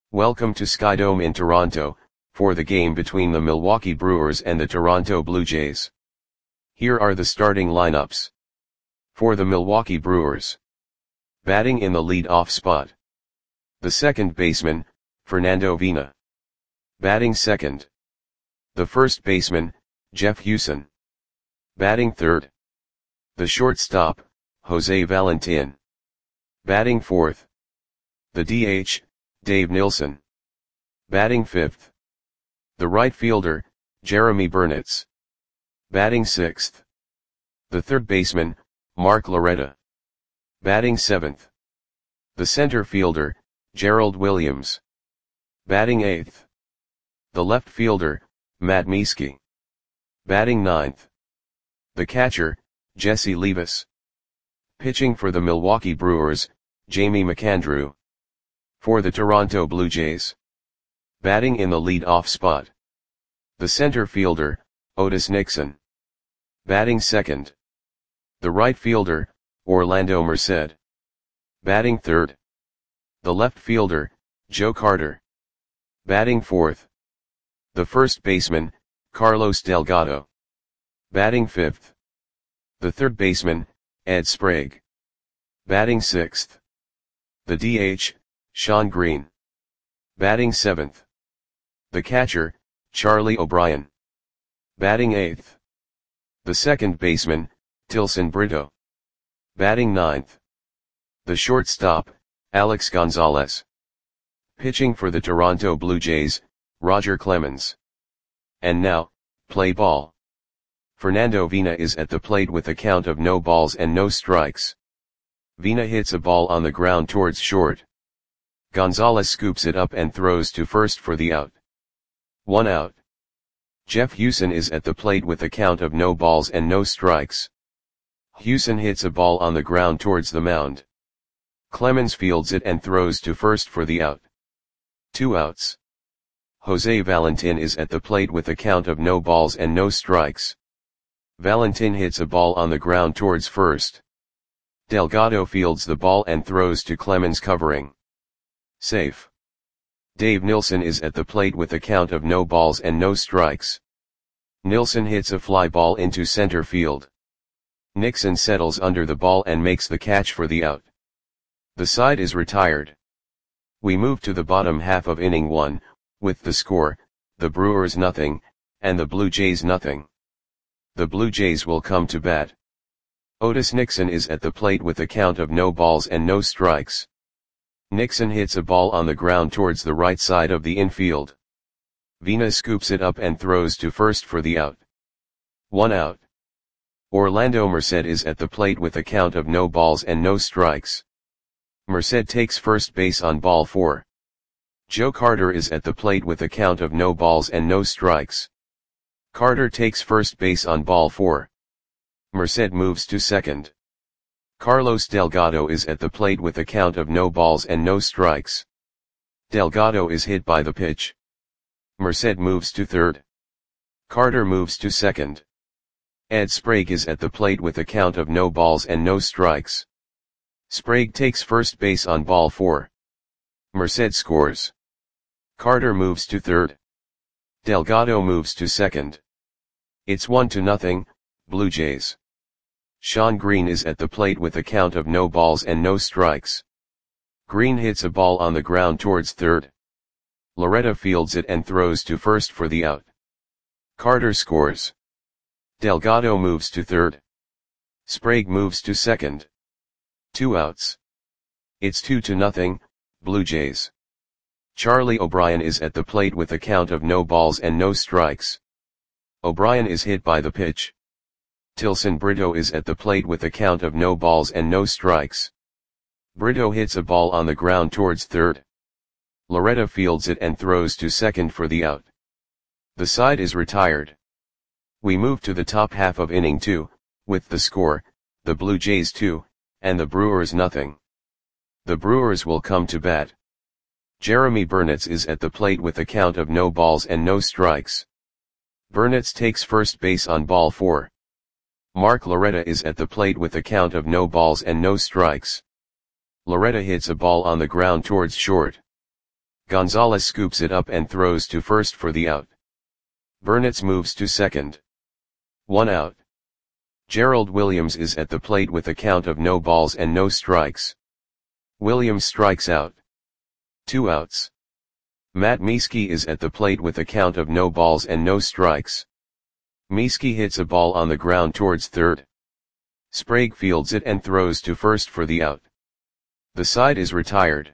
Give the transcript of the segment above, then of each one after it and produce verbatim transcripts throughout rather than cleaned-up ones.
Welcome to Skydome in Toronto, for the game between the Milwaukee Brewers and the Toronto Blue Jays. Here are the starting lineups. For the Milwaukee Brewers. Batting in the lead-off spot. The second baseman, Fernando Vina. Batting second. The first baseman, Jeff Hewson. Batting third. The shortstop, Jose Valentin. Batting fourth. The D H, Dave Nilsson. Batting fifth. The right fielder, Jeremy Burnitz. Batting sixth. The third baseman, Mark Loretta. Batting seventh. The center fielder, Gerald Williams. Batting eighth. The left fielder, Matt Mieske. Batting ninth. The catcher, Jesse Levis. Pitching for the Milwaukee Brewers, Jamie McAndrew. For the Toronto Blue Jays. Batting in the lead-off spot. The center fielder, Otis Nixon. Batting second. The right fielder, Orlando Merced. Batting third. The left fielder, Joe Carter. Batting fourth. The first baseman, Carlos Delgado. Batting fifth. The third baseman, Ed Sprague. Batting sixth. The D H, Sean Green. Batting seventh. The catcher, Charlie O'Brien. Batting eighth. The second baseman, Tilson Brito. Batting ninth. The shortstop, Alex Gonzalez. Pitching for the Toronto Blue Jays, Roger Clemens. And now, play ball. Fernando Vina is at the plate with a count of no balls and no strikes. Vina hits a ball on the ground towards short. Gonzalez scoops it up and throws to first for the out. One out. Jeff Hewson is at the plate with a count of no balls and no strikes. Hewson hits a ball on the ground towards the mound. Clemens fields it and throws to first for the out. Two outs. Jose Valentin is at the plate with a count of no balls and no strikes. Valentin hits a ball on the ground towards first. Delgado fields the ball and throws to Clemens covering. Safe. Dave Nilsson is at the plate with a count of no balls and no strikes. Nilsson hits a fly ball into center field. Nixon settles under the ball and makes the catch for the out. The side is retired. We move to the bottom half of inning one, with the score, the Brewers nothing, and the Blue Jays nothing. The Blue Jays will come to bat. Otis Nixon is at the plate with a count of no balls and no strikes. Nixon hits a ball on the ground towards the right side of the infield. Vina scoops it up and throws to first for the out. One out. Orlando Merced is at the plate with a count of no balls and no strikes. Merced takes first base on ball four. Joe Carter is at the plate with a count of no balls and no strikes. Carter takes first base on ball four. Merced moves to second. Carlos Delgado is at the plate with a count of no balls and no strikes. Delgado is hit by the pitch. Merced moves to third. Carter moves to second. Ed Sprague is at the plate with a count of no balls and no strikes. Sprague takes first base on ball four. Merced scores. Carter moves to third. Delgado moves to second. It's one to nothing, Blue Jays. Sean Green is at the plate with a count of no balls and no strikes. Green hits a ball on the ground towards third. Loretta fields it and throws to first for the out. Carter scores. Delgado moves to third. Sprague moves to second. Two outs. It's two to nothing, Blue Jays. Charlie O'Brien is at the plate with a count of no balls and no strikes. O'Brien is hit by the pitch. Tilson Brito is at the plate with a count of no balls and no strikes. Brito hits a ball on the ground towards third. Loretta fields it and throws to second for the out. The side is retired. We move to the top half of inning two, with the score, the Blue Jays two, and the Brewers nothing. The Brewers will come to bat. Jeremy Burnitz is at the plate with a count of no balls and no strikes. Burnitz takes first base on ball four. Mark Loretta is at the plate with a count of no balls and no strikes. Loretta hits a ball on the ground towards short. Gonzalez scoops it up and throws to first for the out. Burnitz moves to second. One out. Gerald Williams is at the plate with a count of no balls and no strikes. Williams strikes out. Two outs. Matt Mieske is at the plate with a count of no balls and no strikes. Mieske hits a ball on the ground towards third. Sprague fields it and throws to first for the out. The side is retired.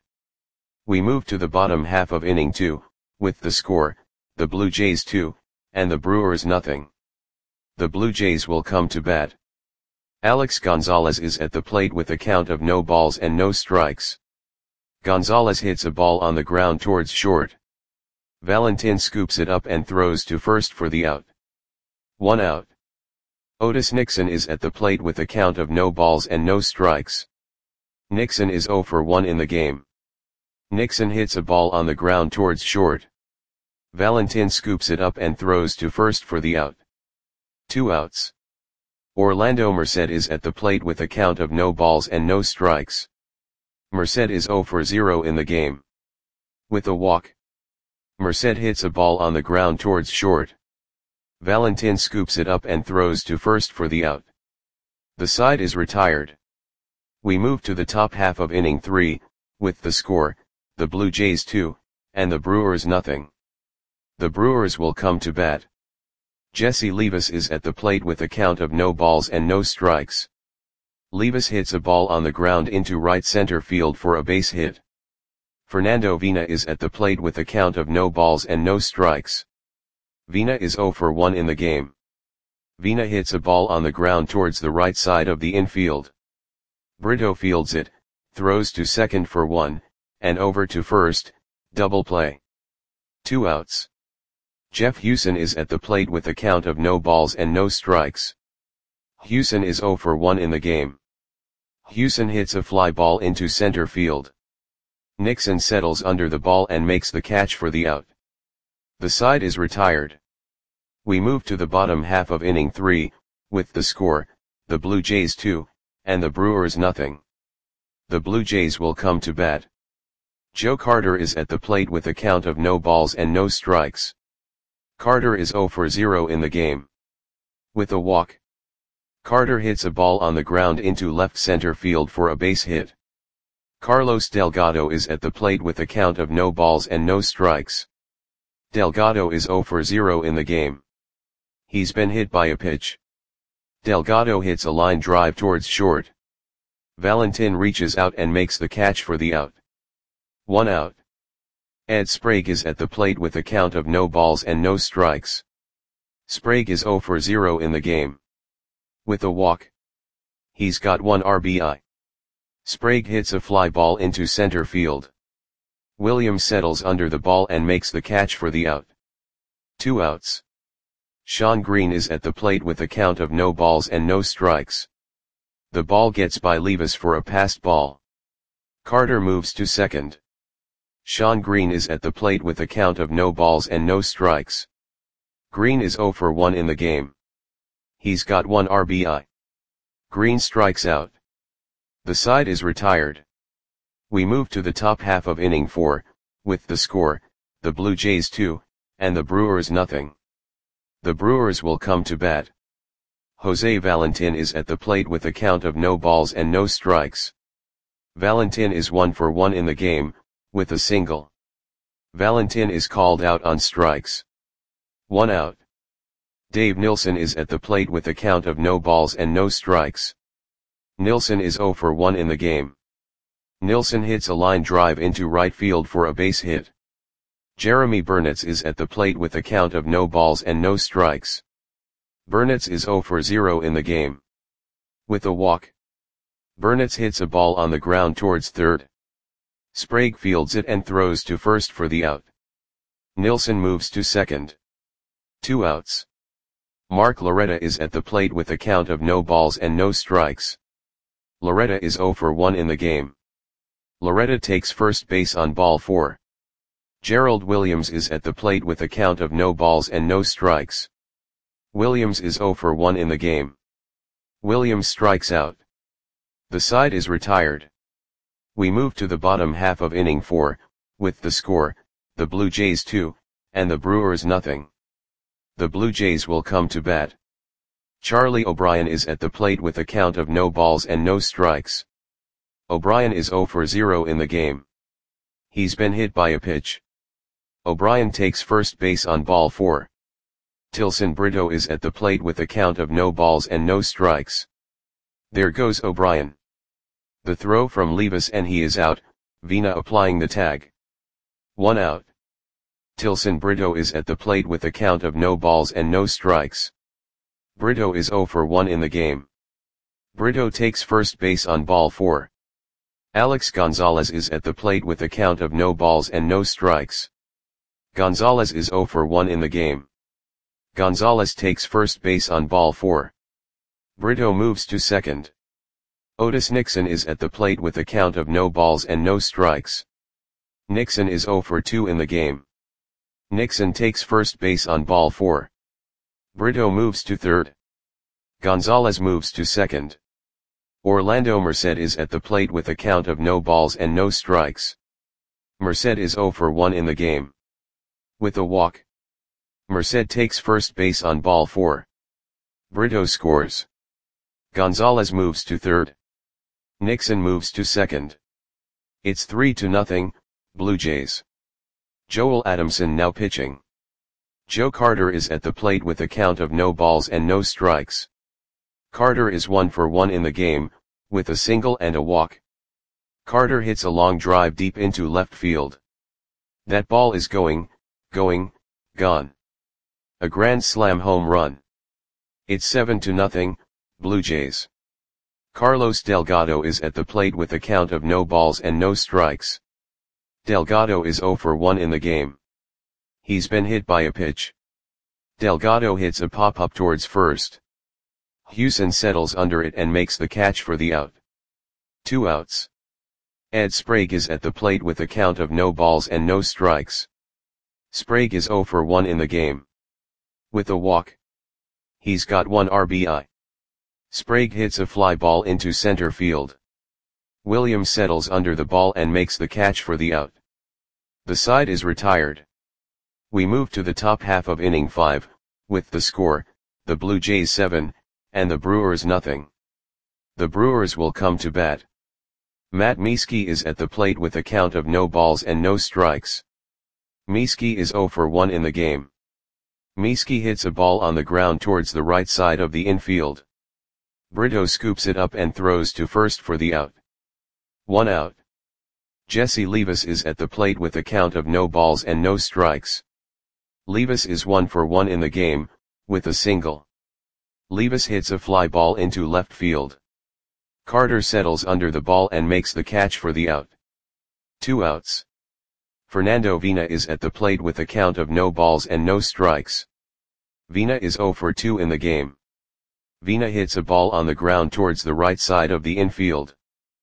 We move to the bottom half of inning two, with the score, the Blue Jays two, and the Brewers nothing. The Blue Jays will come to bat. Alex Gonzalez is at the plate with a count of no balls and no strikes. Gonzalez hits a ball on the ground towards short. Valentin scoops it up and throws to first for the out. One out. Otis Nixon is at the plate with a count of no balls and no strikes. Nixon is oh for one in the game. Nixon hits a ball on the ground towards short. Valentin scoops it up and throws to first for the out. Two outs. Orlando Merced is at the plate with a count of no balls and no strikes. Merced is oh for zero in the game. With a walk. Merced hits a ball on the ground towards short. Valentin scoops it up and throws to first for the out. The side is retired. We move to the top half of inning three, with the score, the Blue Jays two, and the Brewers nothing. The Brewers will come to bat. Jesse Levis is at the plate with a count of no balls and no strikes. Levis hits a ball on the ground into right center field for a base hit. Fernando Vina is at the plate with a count of no balls and no strikes. Vina is oh for one in the game. Vina hits a ball on the ground towards the right side of the infield. Brito fields it, throws to second for one, and over to first, double play. Two outs. Jeff Hewson is at the plate with a count of no balls and no strikes. Hewson is oh for one in the game. Hewson hits a fly ball into center field. Nixon settles under the ball and makes the catch for the out. The side is retired. We move to the bottom half of inning three, with the score, the Blue Jays two, and the Brewers nothing. The Blue Jays will come to bat. Joe Carter is at the plate with a count of no balls and no strikes. Carter is oh for zero in the game. With a walk. Carter hits a ball on the ground into left center field for a base hit. Carlos Delgado is at the plate with a count of no balls and no strikes. Delgado is oh for zero in the game. He's been hit by a pitch. Delgado hits a line drive towards short. Valentin reaches out and makes the catch for the out. One out. Ed Sprague is at the plate with a count of no balls and no strikes. Sprague is oh for zero in the game. With a walk. He's got one R B I. Sprague hits a fly ball into center field. Williams settles under the ball and makes the catch for the out. Two outs. Sean Green is at the plate with a count of no balls and no strikes. The ball gets by Levis for a passed ball. Carter moves to second. Sean Green is at the plate with a count of no balls and no strikes. Green is oh for one in the game. He's got one R B I. Green strikes out. The side is retired. We move to the top half of inning four, with the score, the Blue Jays two, and the Brewers nothing. The Brewers will come to bat. Jose Valentin is at the plate with a count of no balls and no strikes. Valentin is one for one in the game, with a single. Valentin is called out on strikes. One out. Dave Nilsson is at the plate with a count of no balls and no strikes. Nilsson is oh for one in the game. Nilsson hits a line drive into right field for a base hit. Jeremy Burnitz is at the plate with a count of no balls and no strikes. Burnitz is oh for zero in the game. With a walk. Burnitz hits a ball on the ground towards third. Sprague fields it and throws to first for the out. Nilsson moves to second. Two outs. Mark Loretta is at the plate with a count of no balls and no strikes. Loretta is oh for one in the game. Loretta takes first base on ball four. Gerald Williams is at the plate with a count of no balls and no strikes. Williams is oh for one in the game. Williams strikes out. The side is retired. We move to the bottom half of inning four, with the score, the Blue Jays two, and the Brewers nothing. The Blue Jays will come to bat. Charlie O'Brien is at the plate with a count of no balls and no strikes. O'Brien is zero for zero in the game. He's been hit by a pitch. O'Brien takes first base on ball four. Tilson Brito is at the plate with a count of no balls and no strikes. There goes O'Brien. The throw from Levis and he is out, Vina applying the tag. One out. Tilson Brito is at the plate with a count of no balls and no strikes. Brito is zero for one in the game. Brito takes first base on ball four. Alex Gonzalez is at the plate with a count of no balls and no strikes. Gonzalez is zero for one in the game. Gonzalez takes first base on ball four. Brito moves to second. Otis Nixon is at the plate with a count of no balls and no strikes. Nixon is zero for two in the game. Nixon takes first base on ball four. Brito moves to third. Gonzalez moves to second. Orlando Merced is at the plate with a count of no balls and no strikes. Merced is zero for one in the game. With a walk. Merced takes first base on ball four. Brito scores. Gonzalez moves to third. Nixon moves to second. It's three to nothing, Blue Jays. Joel Adamson now pitching. Joe Carter is at the plate with a count of no balls and no strikes. Carter is one for one in the game, with a single and a walk. Carter hits a long drive deep into left field. That ball is going, going, gone. A grand slam home run. It's seven to nothing, Blue Jays. Carlos Delgado is at the plate with a count of no balls and no strikes. Delgado is zero for one in the game. He's been hit by a pitch. Delgado hits a pop-up towards first. Hewson settles under it and makes the catch for the out. Two outs. Ed Sprague is at the plate with a count of no balls and no strikes. Sprague is zero for one in the game. With a walk. He's got one R B I. Sprague hits a fly ball into center field. Williams settles under the ball and makes the catch for the out. The side is retired. We move to the top half of inning five, with the score, the Blue Jays seven, and the Brewers nothing. The Brewers will come to bat. Matt Mieske is at the plate with a count of no balls and no strikes. Mieske is zero for one in the game. Mieske hits a ball on the ground towards the right side of the infield. Brito scoops it up and throws to first for the out. One out. Jesse Levis is at the plate with a count of no balls and no strikes. Levis is one for one in the game, with a single. Levis hits a fly ball into left field. Carter settles under the ball and makes the catch for the out. Two outs. Fernando Vina is at the plate with a count of no balls and no strikes. Vina is zero for two in the game. Vina hits a ball on the ground towards the right side of the infield.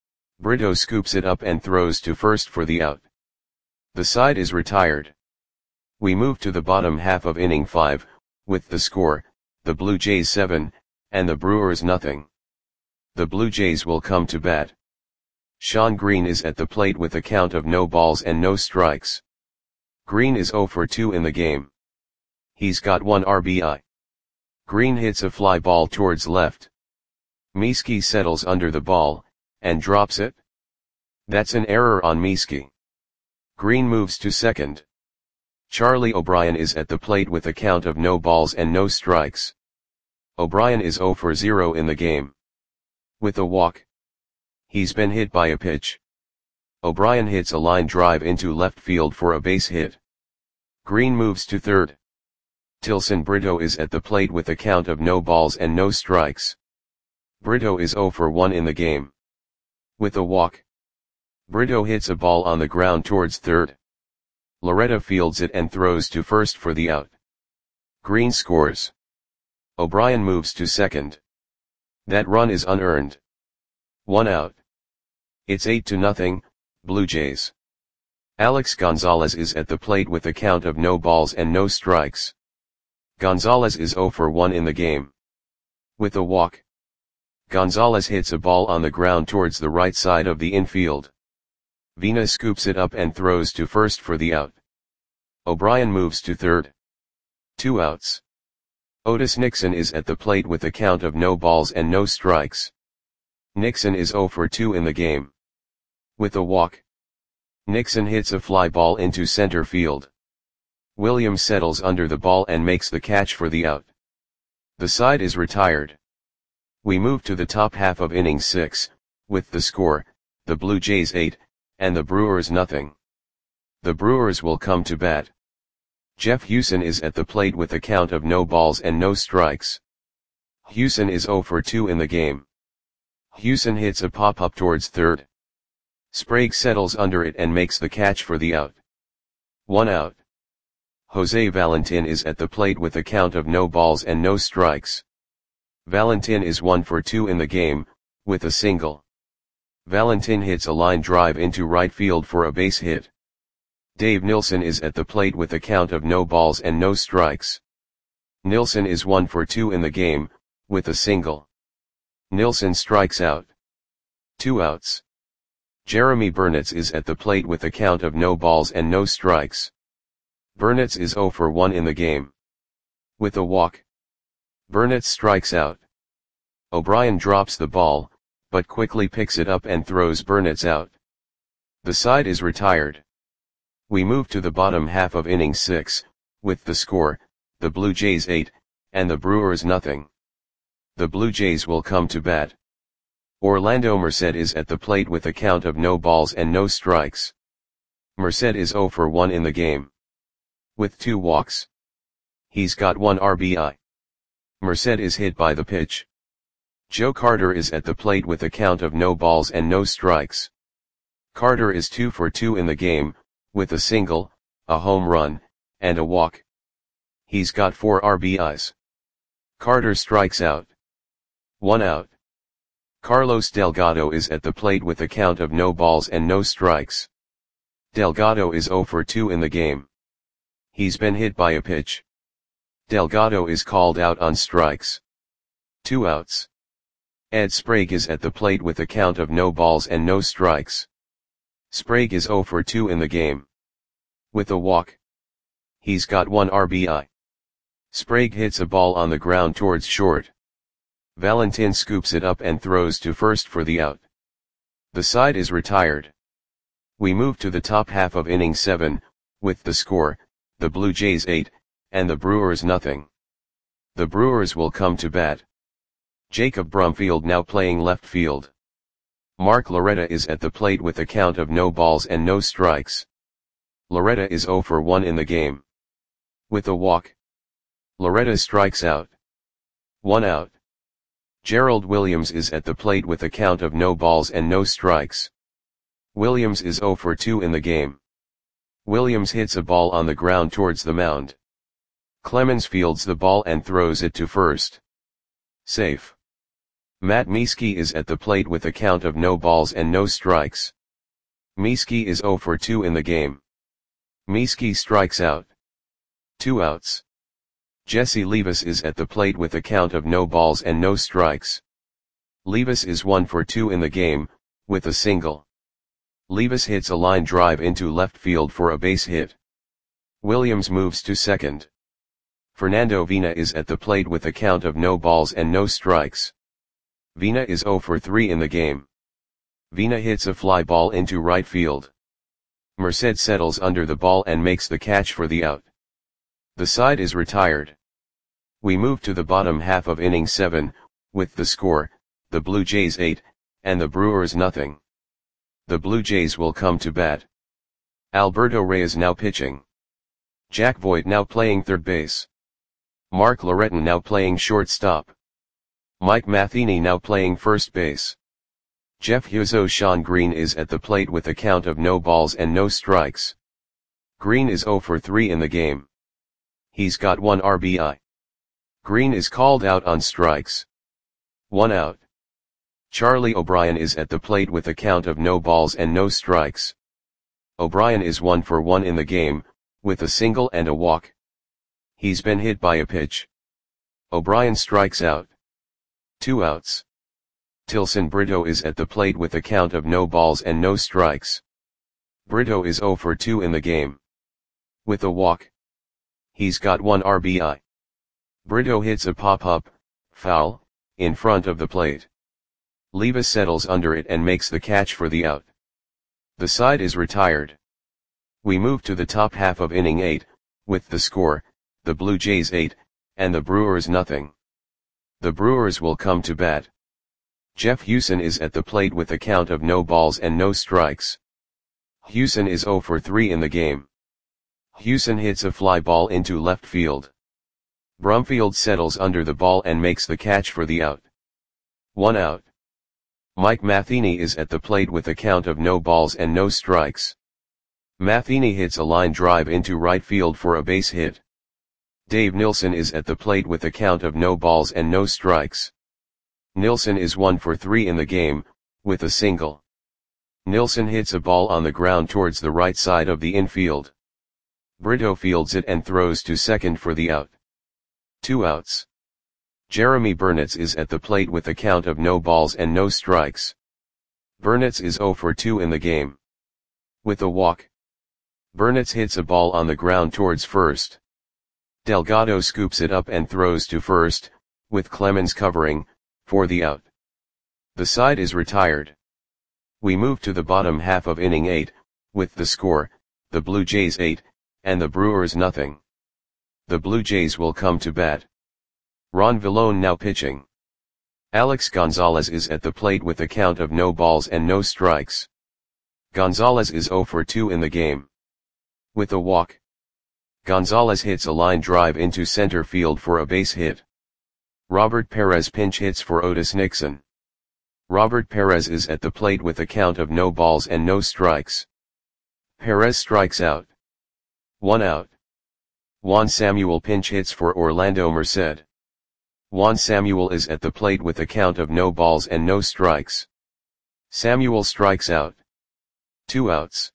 Brito scoops it up and throws to first for the out. The side is retired. We move to the bottom half of inning five, with the score, the Blue Jays seven, and the Brewers nothing. The Blue Jays will come to bat. Sean Green is at the plate with a count of no balls and no strikes. Green is zero for two in the game. He's got one R B I. Green hits a fly ball towards left. Mieske settles under the ball, and drops it. That's an error on Mieske. Green moves to second. Charlie O'Brien is at the plate with a count of no balls and no strikes. O'Brien is zero for zero in the game. With a walk. He's been hit by a pitch. O'Brien hits a line drive into left field for a base hit. Green moves to third. Tilson Brito is at the plate with a count of no balls and no strikes. Brito is zero for one in the game. With a walk. Brito hits a ball on the ground towards third. Loretta fields it and throws to first for the out. Green scores. O'Brien moves to second. That run is unearned. One out. It's eight to nothing, Blue Jays. Alex Gonzalez is at the plate with a count of no balls and no strikes. Gonzalez is zero for one in the game. With a walk. Gonzalez hits a ball on the ground towards the right side of the infield. Vina scoops it up and throws to first for the out. O'Brien moves to third. Two outs. Otis Nixon is at the plate with a count of no balls and no strikes. Nixon is oh for two in the game. With a walk, Nixon hits a fly ball into center field. Williams settles under the ball and makes the catch for the out. The side is retired. We move to the top half of inning six, with the score, the Blue Jays eight, and the Brewers nothing. The Brewers will come to bat. Jeff Hewson is at the plate with a count of no balls and no strikes. Hewson is oh for two in the game. Hewson hits a pop-up towards third. Sprague settles under it and makes the catch for the out. One out. Jose Valentin is at the plate with a count of no balls and no strikes. Valentin is one for two in the game, with a single. Valentin hits a line drive into right field for a base hit. Dave Nilsson is at the plate with a count of no balls and no strikes. Nilsson is one for two in the game, with a single. Nilsson strikes out. Two outs. Jeremy Burnitz is at the plate with a count of no balls and no strikes. Burnitz is oh for one in the game. With a walk, Burnitz strikes out. O'Brien drops the ball, but quickly picks it up and throws Burnitz out. The side is retired. We move to the bottom half of inning six, with the score, the Blue Jays eight, and the Brewers nothing. The Blue Jays will come to bat. Orlando Merced is at the plate with a count of no balls and no strikes. Merced is oh for one in the game. With two walks, he's got one R B I. Merced is hit by the pitch. Joe Carter is at the plate with a count of no balls and no strikes. Carter is two for two in the game, with a single, a home run, and a walk. He's got four R B Is. Carter strikes out. One out. Carlos Delgado is at the plate with a count of no balls and no strikes. Delgado is oh for two in the game. He's been hit by a pitch. Delgado is called out on strikes. Two outs. Ed Sprague is at the plate with a count of no balls and no strikes. Sprague is oh for two in the game. With a walk, he's got one R B I. Sprague hits a ball on the ground towards short. Valentin scoops it up and throws to first for the out. The side is retired. We move to the top half of inning seven, with the score, the Blue Jays eight, and the Brewers nothing. The Brewers will come to bat. Jacob Brumfield now playing left field. Mark Loretta is at the plate with a count of no balls and no strikes. Loretta is oh for one in the game. With a walk, Loretta strikes out. One out. Gerald Williams is at the plate with a count of no balls and no strikes. Williams is oh for two in the game. Williams hits a ball on the ground towards the mound. Clemens fields the ball and throws it to first. Safe. Matt Mieske is at the plate with a count of no balls and no strikes. Mieske is oh for two in the game. Mieske strikes out. Two outs. Jesse Levis is at the plate with a count of no balls and no strikes. Levis is one for two in the game, with a single. Levis hits a line drive into left field for a base hit. Williams moves to second. Fernando Vina is at the plate with a count of no balls and no strikes. Vina is oh for three in the game. Vina hits a fly ball into right field. Merced settles under the ball and makes the catch for the out. The side is retired. We move to the bottom half of inning seven, with the score, the Blue Jays eight, and the Brewers nothing. The Blue Jays will come to bat. Alberto Reyes now pitching. Jack Voigt now playing third base. Mark Loretton now playing shortstop. Mike Matheny now playing first base. Jeff Huzo Sean Green is at the plate with a count of no balls and no strikes. Green is oh for three in the game. He's got one R B I. Green is called out on strikes. One out. Charlie O'Brien is at the plate with a count of no balls and no strikes. O'Brien is one for one in the game, with a single and a walk. He's been hit by a pitch. O'Brien strikes out. Two outs. Tilson Brito is at the plate with a count of no balls and no strikes. Brito is oh for two in the game. With a walk. He's got one R B I. Brito hits a pop-up, foul, in front of the plate. Levis settles under it and makes the catch for the out. The side is retired. We move to the top half of inning eight, with the score, the Blue Jays eight, and the Brewers nothing. The Brewers will come to bat. Jeff Hewson is at the plate with a count of no balls and no strikes. Hewson is oh for three in the game. Hewson hits a fly ball into left field. Brumfield settles under the ball and makes the catch for the out. One out. Mike Matheny is at the plate with a count of no balls and no strikes. Matheny hits a line drive into right field for a base hit. Dave Nilsson is at the plate with a count of no balls and no strikes. Nilsson is one for three in the game, with a single. Nilsson hits a ball on the ground towards the right side of the infield. Brito fields it and throws to second for the out. Two outs. Jeremy Burnitz is at the plate with a count of no balls and no strikes. Burnitz is oh for two in the game. With a walk. Burnitz hits a ball on the ground towards first. Delgado scoops it up and throws to first, with Clemens covering, for the out. The side is retired. We move to the bottom half of inning eight, with the score, the Blue Jays eight, and the Brewers nothing. The Blue Jays will come to bat. Ron Villone now pitching. Alex Gonzalez is at the plate with a count of no balls and no strikes. Gonzalez is oh for two in the game. With a walk. Gonzalez hits a line drive into center field for a base hit. Robert Perez pinch hits for Otis Nixon. Robert Perez is at the plate with a count of no balls and no strikes. Perez strikes out. One out. Juan Samuel pinch hits for Orlando Merced. Juan Samuel is at the plate with a count of no balls and no strikes. Samuel strikes out. Two outs.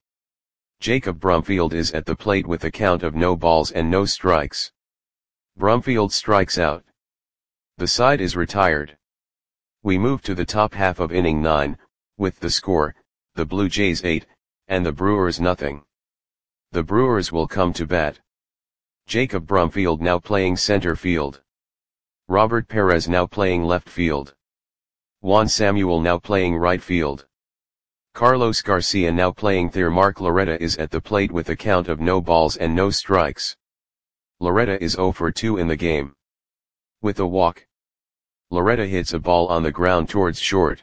Jacob Brumfield is at the plate with a count of no balls and no strikes. Brumfield strikes out. The side is retired. We move to the top half of inning nine, with the score, the Blue Jays eight, and the Brewers nothing. The Brewers will come to bat. Jacob Brumfield now playing center field. Robert Perez now playing left field. Juan Samuel now playing right field. Carlos Garcia now playing third. Mark Loretta is at the plate with a count of no balls and no strikes. Loretta is oh for two in the game. With a walk. Loretta hits a ball on the ground towards short.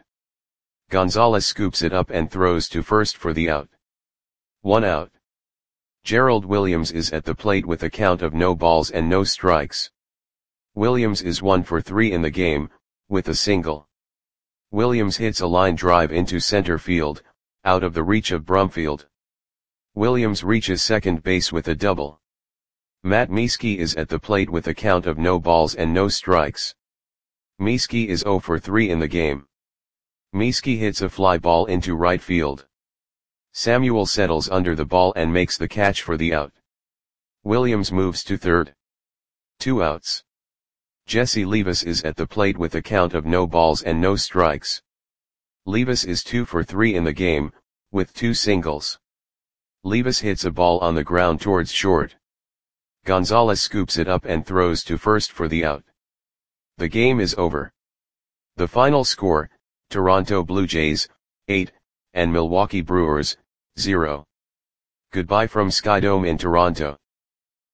Gonzalez scoops it up and throws to first for the out. One out. Gerald Williams is at the plate with a count of no balls and no strikes. Williams is one for three in the game, with a single. Williams hits a line drive into center field, out of the reach of Brumfield. Williams reaches second base with a double. Matt Mieske is at the plate with a count of no balls and no strikes. Mieske is oh for three in the game. Mieske hits a fly ball into right field. Samuel settles under the ball and makes the catch for the out. Williams moves to third. Two outs. Jesse Levis is at the plate with a count of no balls and no strikes. Levis is two for three in the game, with two singles. Levis hits a ball on the ground towards short. Gonzalez scoops it up and throws to first for the out. The game is over. The final score, Toronto Blue Jays, eight, and Milwaukee Brewers, zero. Goodbye from Skydome in Toronto.